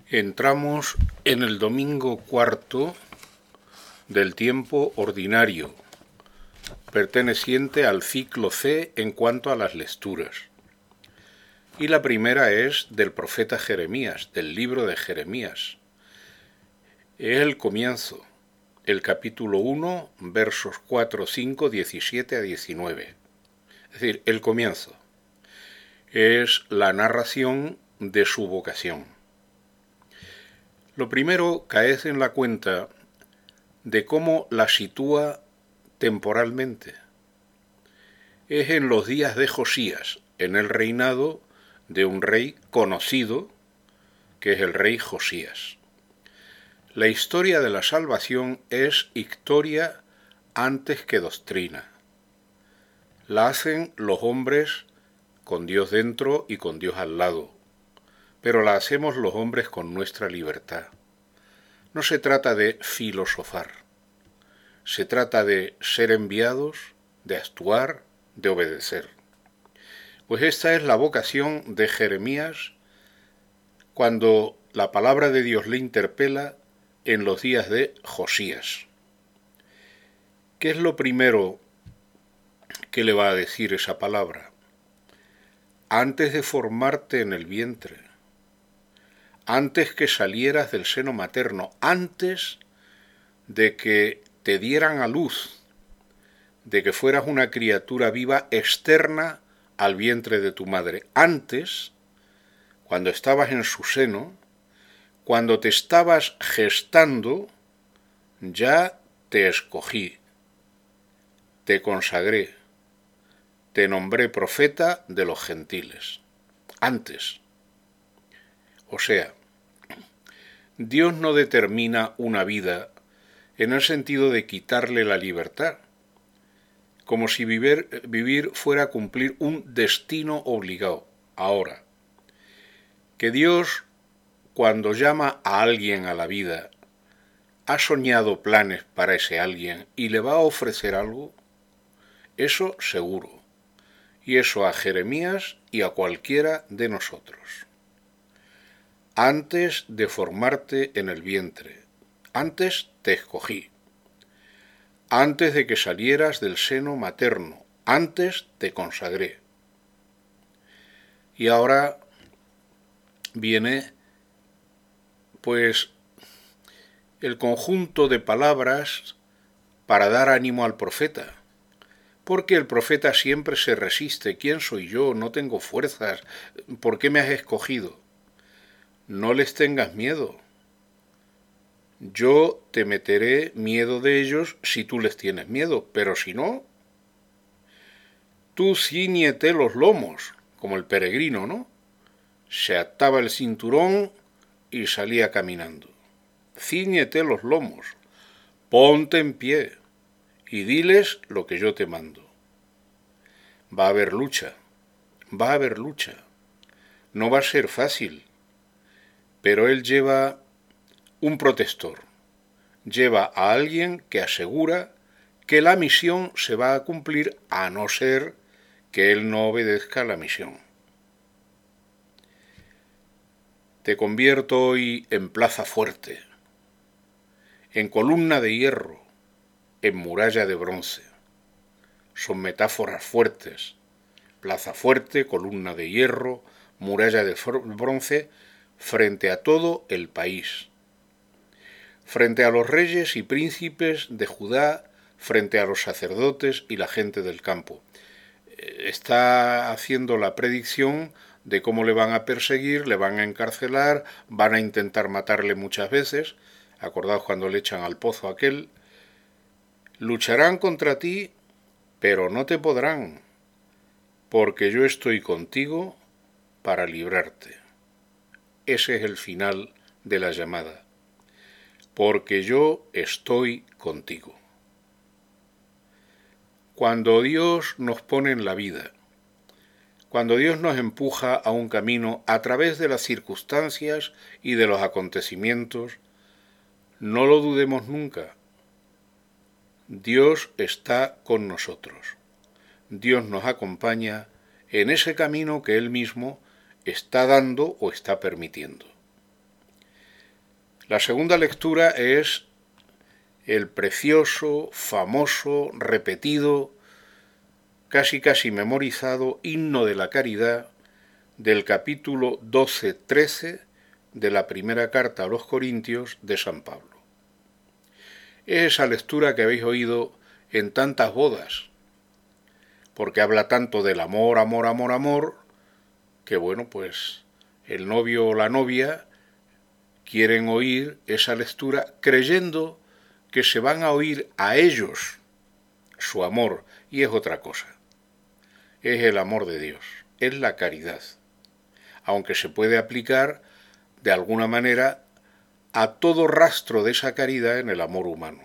Entramos en el domingo cuarto del tiempo ordinario, perteneciente al ciclo C en cuanto a las lecturas. Y la primera es del profeta Jeremías, del libro de Jeremías. Es el comienzo, el capítulo 1, versos 4, 5, 17 a 19. Es decir, el comienzo. Es la narración de su vocación. Lo primero, caed en la cuenta de cómo la sitúa temporalmente. Es en los días de Josías, en el reinado de un rey conocido, que es el rey Josías. La historia de la salvación es historia antes que doctrina. La hacen los hombres con Dios dentro y con Dios al lado, pero la hacemos los hombres con nuestra libertad. No se trata de filosofar, se trata de ser enviados, de actuar, de obedecer. Pues esta es la vocación de Jeremías cuando la palabra de Dios le interpela en los días de Josías. ¿Qué es lo primero que le va a decir esa palabra? Antes de formarte en el vientre, antes que salieras del seno materno, antes de que te dieran a luz, de que fueras una criatura viva externa al vientre de tu madre. Antes, cuando estabas en su seno, cuando te estabas gestando, ya te escogí, te consagré, te nombré profeta de los gentiles. Antes. O sea, Dios no determina una vida en el sentido de quitarle la libertad, como si vivir fuera cumplir un destino obligado. Ahora, que Dios, cuando llama a alguien a la vida, ha soñado planes para ese alguien y le va a ofrecer algo, eso seguro. Y eso a Jeremías y a cualquiera de nosotros. Antes de formarte en el vientre, antes te escogí. Antes de que salieras del seno materno, antes te consagré. Y ahora viene, pues, el conjunto de palabras para dar ánimo al profeta. Porque el profeta siempre se resiste. ¿Quién soy yo? No tengo fuerzas. ¿Por qué me has escogido? No les tengas miedo. Yo te meteré miedo de ellos si tú les tienes miedo, pero si no, tú ciñete los lomos, como el peregrino, ¿no? Se ataba el cinturón y salía caminando. Cíñete los lomos, ponte en pie y diles lo que yo te mando. Va a haber lucha, va a haber lucha. No va a ser fácil, pero él lleva un protector, lleva a alguien que asegura que la misión se va a cumplir a no ser que él no obedezca a la misión. Te convierto hoy en plaza fuerte, en columna de hierro, en muralla de bronce. Son metáforas fuertes. Plaza fuerte, columna de hierro, muralla de bronce, frente a todo el país. Frente a los reyes y príncipes de Judá, frente a los sacerdotes y la gente del campo. Está haciendo la predicción de cómo le van a perseguir, le van a encarcelar, van a intentar matarle muchas veces. Acordaos cuando le echan al pozo aquel. Lucharán contra ti, pero no te podrán, porque yo estoy contigo para librarte. Ese es el final de la llamada. Porque yo estoy contigo. Cuando Dios nos pone en la vida, cuando Dios nos empuja a un camino a través de las circunstancias y de los acontecimientos, no lo dudemos nunca. Dios está con nosotros. Dios nos acompaña en ese camino que Él mismo está dando o está permitiendo. La segunda lectura es el precioso, famoso, repetido, casi memorizado himno de la caridad del capítulo 12-13 de la primera carta a los Corintios de San Pablo. Es esa lectura que habéis oído en tantas bodas, porque habla tanto del amor, amor, amor, amor, que bueno, pues el novio o la novia quieren oír esa lectura creyendo que se van a oír a ellos su amor, y es otra cosa. Es el amor de Dios, es la caridad, aunque se puede aplicar de alguna manera a todo rastro de esa caridad en el amor humano.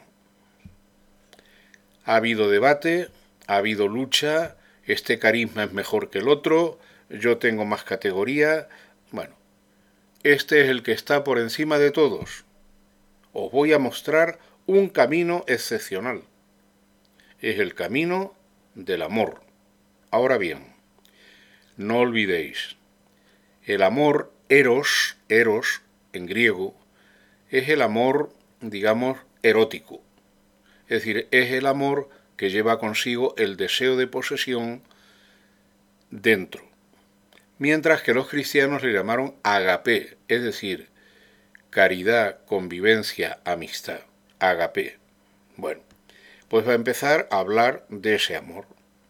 Ha habido debate, ha habido lucha, este carisma es mejor que el otro, yo tengo más categoría. Bueno, este es el que está por encima de todos. Os voy a mostrar un camino excepcional. Es el camino del amor. Ahora bien, no olvidéis, el amor eros en griego, es el amor, digamos, erótico. Es decir, es el amor que lleva consigo el deseo de posesión dentro. Mientras que los cristianos le llamaron agape, es decir, caridad, convivencia, amistad. Agape. Bueno, pues va a empezar a hablar de ese amor.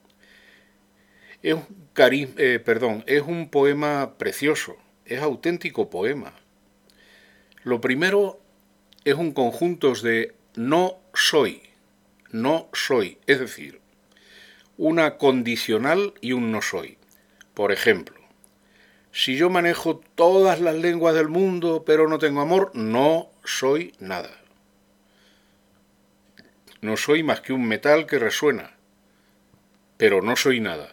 Es un poema precioso, es auténtico poema. Lo primero es un conjunto de no soy, es decir, una condicional y un no soy. Por ejemplo, si yo manejo todas las lenguas del mundo pero no tengo amor, no soy nada. No soy más que un metal que resuena, pero no soy nada.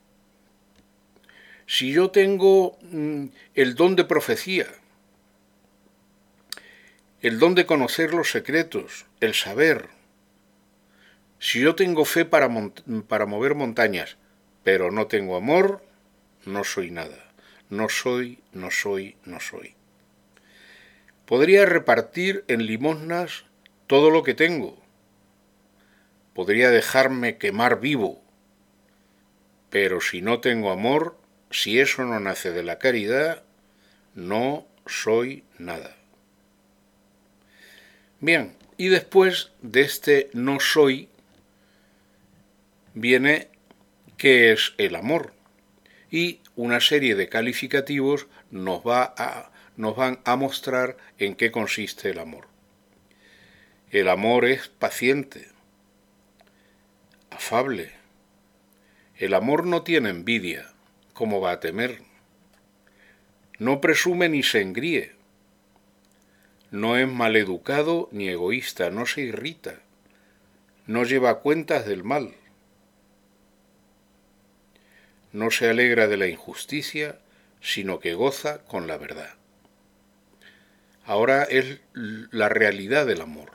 Si yo tengo el don de profecía, el don de conocer los secretos, el saber, si yo tengo fe para mover montañas, pero no tengo amor, no soy nada. No soy. Podría repartir en limosnas todo lo que tengo. Podría dejarme quemar vivo. Pero si no tengo amor, si eso no nace de la caridad, no soy nada. Bien, y después de este no soy, viene qué es el amor. Y una serie de calificativos nos van a mostrar en qué consiste el amor. El amor es paciente, afable. El amor no tiene envidia, ¿cómo va a temer? No presume ni se engríe. No es maleducado ni egoísta, no se irrita. No lleva cuentas del mal. No se alegra de la injusticia, sino que goza con la verdad. Ahora es la realidad del amor.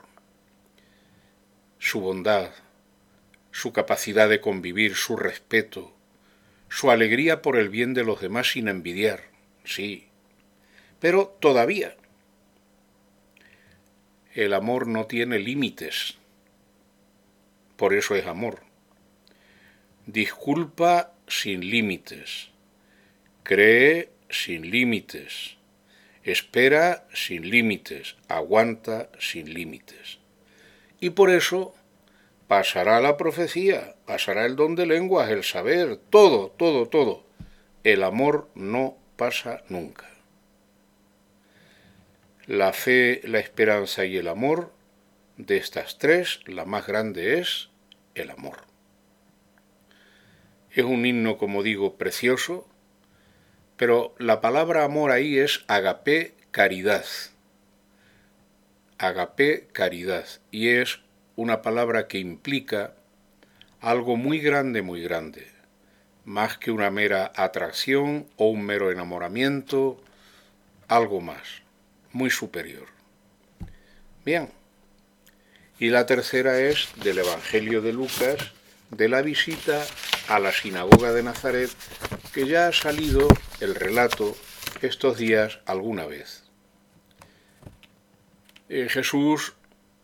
Su bondad, su capacidad de convivir, su respeto, su alegría por el bien de los demás sin envidiar, sí. Pero todavía el amor no tiene límites. Por eso es amor. Disculpa sin límites, cree sin límites, espera sin límites, aguanta sin límites. Y por eso pasará la profecía, pasará el don de lenguas, el saber, todo. El amor no pasa nunca. La fe, la esperanza y el amor, de estas tres, la más grande es el amor. Es un himno, como digo, precioso, pero la palabra amor ahí es agape, caridad. Agape, caridad. Y es una palabra que implica algo muy grande, más que una mera atracción o un mero enamoramiento, algo más, muy superior. Bien, y la tercera es del Evangelio de Lucas, de la visita a la sinagoga de Nazaret, que ya ha salido el relato estos días alguna vez. Jesús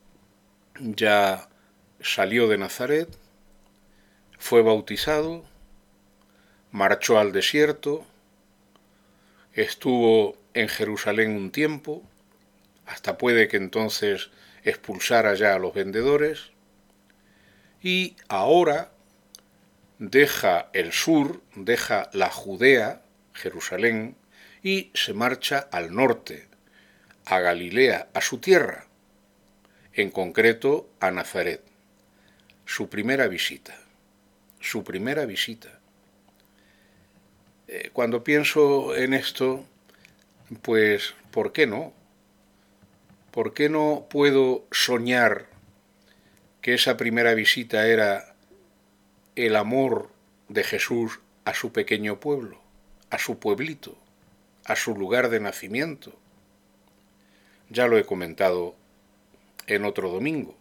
ya salió de Nazaret, fue bautizado, marchó al desierto, estuvo en Jerusalén un tiempo, hasta puede que entonces expulsara ya a los vendedores, y ahora deja el sur, deja la Judea, Jerusalén, y se marcha al norte, a Galilea, a su tierra, en concreto a Nazaret. Su primera visita. Cuando pienso en esto, pues, ¿por qué no? ¿Por qué no puedo soñar que esa primera visita era el amor de Jesús a su pequeño pueblo, a su pueblito, a su lugar de nacimiento? Ya lo he comentado en otro domingo.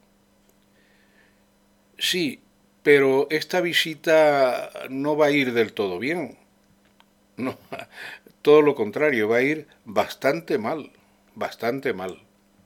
Sí, pero esta visita no va a ir del todo bien. No, todo lo contrario, va a ir bastante mal, bastante mal.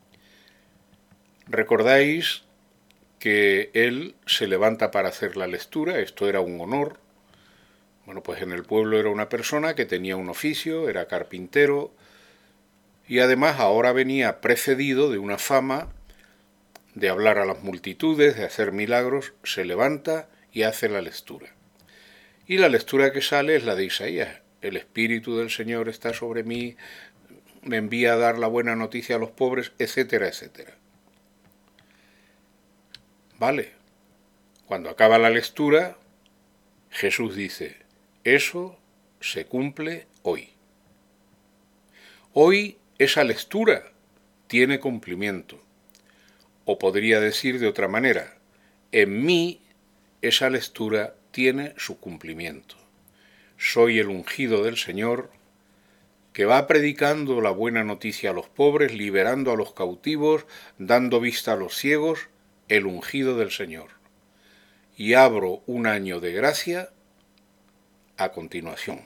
Recordáis que él se levanta para hacer la lectura, esto era un honor. Bueno, pues en el pueblo era una persona que tenía un oficio, era carpintero, y además ahora venía precedido de una fama de hablar a las multitudes, de hacer milagros, se levanta y hace la lectura. Y la lectura que sale es la de Isaías. El Espíritu del Señor está sobre mí, me envía a dar la buena noticia a los pobres, etcétera, etcétera. Vale, cuando acaba la lectura, Jesús dice, eso se cumple hoy. Hoy esa lectura tiene cumplimiento. O podría decir de otra manera, en mí esa lectura tiene su cumplimiento. Soy el ungido del Señor, que va predicando la buena noticia a los pobres, liberando a los cautivos, dando vista a los ciegos, el ungido del Señor. Y abro un año de gracia a continuación.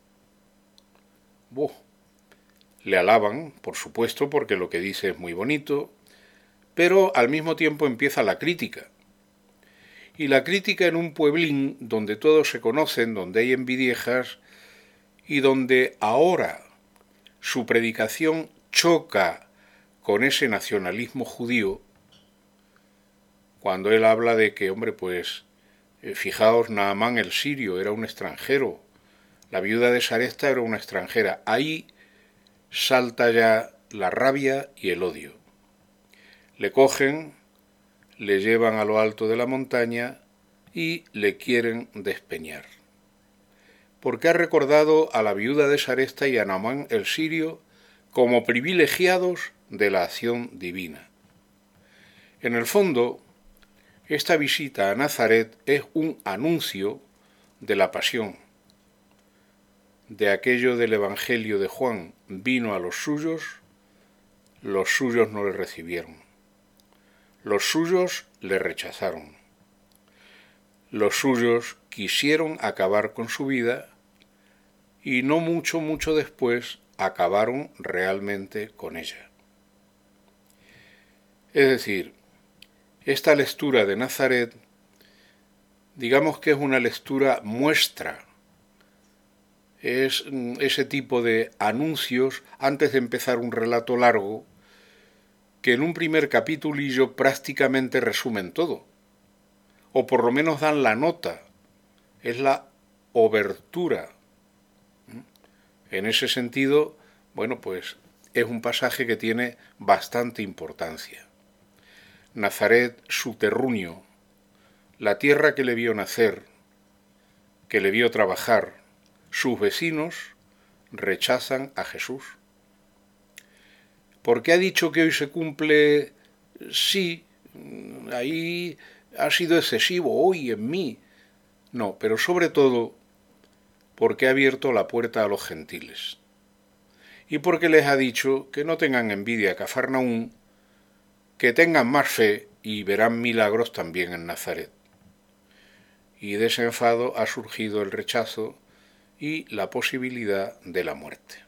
Le alaban, por supuesto, porque lo que dice es muy bonito, pero al mismo tiempo empieza la crítica. Y la crítica en un pueblín donde todos se conocen, donde hay envidiejas, y donde ahora su predicación choca con ese nacionalismo judío, cuando él habla de que, hombre, pues, fijaos, Naamán el sirio era un extranjero, la viuda de Sarepta era una extranjera, ahí salta ya la rabia y el odio. Le cogen, le llevan a lo alto de la montaña y le quieren despeñar. Porque ha recordado a la viuda de Sarepta y a Naamán el sirio como privilegiados de la acción divina. En el fondo, esta visita a Nazaret es un anuncio de la pasión, de aquello del Evangelio de Juan, vino a los suyos no le recibieron. Los suyos le rechazaron. Los suyos quisieron acabar con su vida y no mucho después acabaron realmente con ella. Es decir, esta lectura de Nazaret, digamos que es una lectura muestra, es ese tipo de anuncios antes de empezar un relato largo que en un primer capitulillo prácticamente resumen todo, o por lo menos dan la nota, es la obertura. En ese sentido, bueno, pues es un pasaje que tiene bastante importancia. Nazaret, su terruño, la tierra que le vio nacer, que le vio trabajar, sus vecinos rechazan a Jesús. ¿Por qué ha dicho que hoy se cumple? Sí, ahí ha sido excesivo, hoy en mí. No, pero sobre todo porque ha abierto la puerta a los gentiles. Y porque les ha dicho que no tengan envidia a Cafarnaúm, que tengan más fe y verán milagros también en Nazaret. Y de ese enfado ha surgido el rechazo y la posibilidad de la muerte.